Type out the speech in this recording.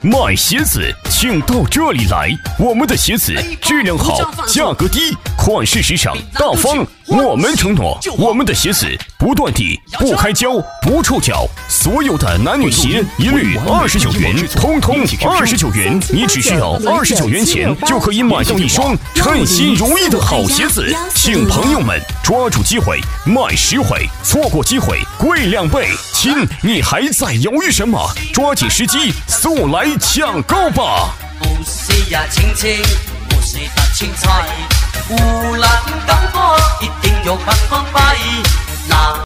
买鞋子请到这里来，我们的鞋子质量好，价格低，款式时尚大方。我们承诺，我们的鞋子不断底、不开胶、不触脚，所有的男女鞋一律29元，通通29元。你只需要29元钱就可以买到一双称心如意的好鞋子，请朋友们抓住机会，买10回，错过机会贵2倍。亲，你还在犹豫什么？抓紧时机，速来抢购吧！ 不是呀，亲亲，不是大青菜，无论干活一定有办法摆。